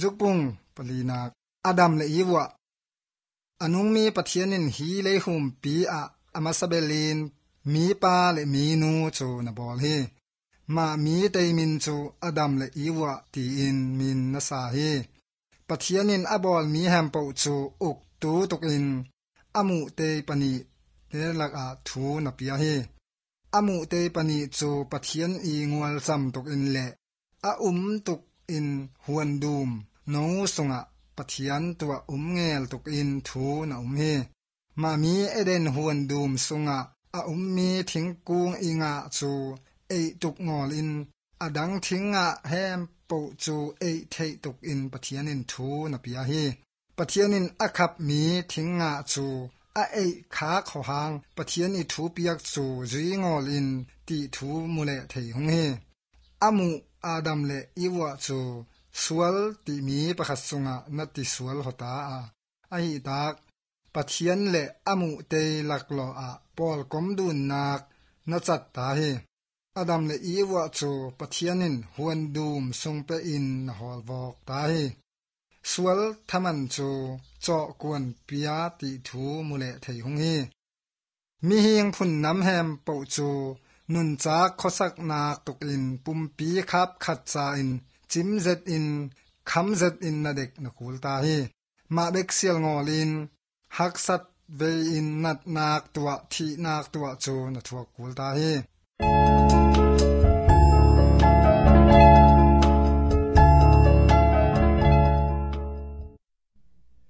จุกปุงปลีนักอาดัมและอีวะอนุงมีปะเทียนินฮีเลยหุมปีอะอมาสเบลินมีปาและมีนูจูนะบอลเฮมามีเตมินจูอาดัมและอีวะตีอินมินนะสาเฮปะเทียนินอบอลมีแฮมปูจูอุกตูตุกอินอมุเตปนีเดลักอาทูนะปิยาเฮอมุเตปนีจูปะเทียนอีงวลซัมตุกอินเลอาตุกอินหวนดูมโนสุงะปะเทียนตัวเงลตุกอินทูนะเฮมามีเอเดนหวนดูมสุงะอามีทิงกุงอิงะจูตุกงอลินอดังทิงะแฮมปูจูเทตุกอินปะเทียนินทูนะปิยาเฮปะเทียนินอคับมีทิงะจูขาขอหางปะเทียนอีทูปิยักจูจีงอลินตีทูมุเลเทหงเฮอามูอาดัมเลอีวะจูสวลติมีปะขัดสุงะนัตติสวลหตาอาหิตากปะเทียนเลอามูเตลักโลปอลกอมดุนนักนัจัดตาเฮอาดัมเลอีวะจูปะเทียนินหวนดูมทรงเปอินนะฮอลบอกตาเฮสวลทมันจูจอกวนปิยาติทูมุเลเทหงเฮมีเฮียงพุนน้ำแฮมปูจูนุนจากขสักนาตุกอินปุ่มปีคับขัดจาอินจิมเซตอินคำเซตอินนาเด็กนักูลตาเฮมาเบกเซียลงอลินฮักสัตเวอินนัดนักตัวทีนักตัวจูนัทวกูลตาเฮ